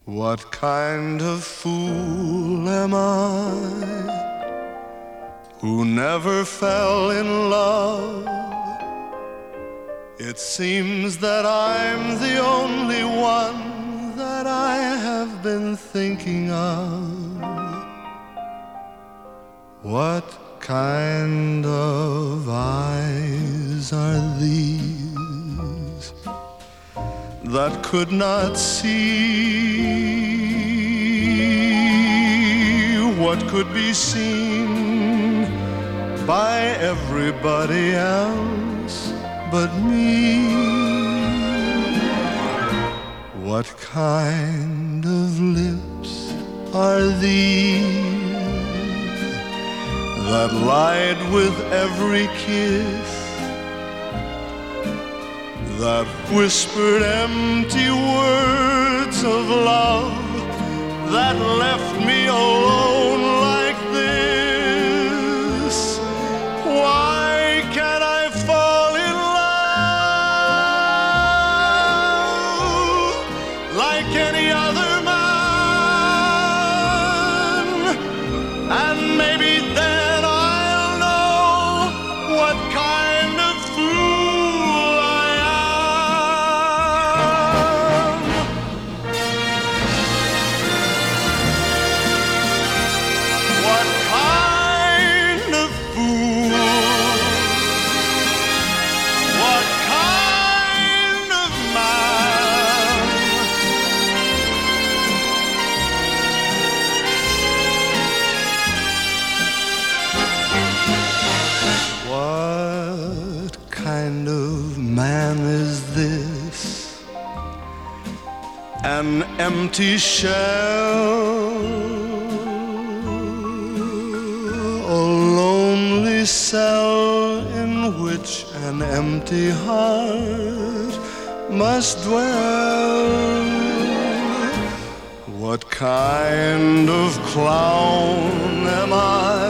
What kind of fool am I who never fell in love? It seems that I'm the only one that I have been thinking of. What kind of eyes are these that could not see what could be seen by everybody else but me? What kind of lips are these that lied with every kiss, that whispered empty words of love, that left me alone like this? Why can't I fall in love like any other man? And maybe then I'll know what kind of fool I am. What kind of fool? What kind of man? What kind of man is this? An empty shell, a lonely cell in which an empty heart must dwell. What kind of clown am I?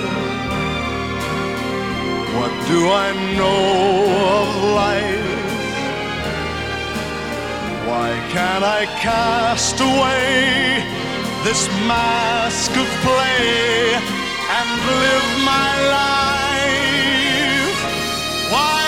What do I know of life? Why can't I cast away this mask of play and live my life? Why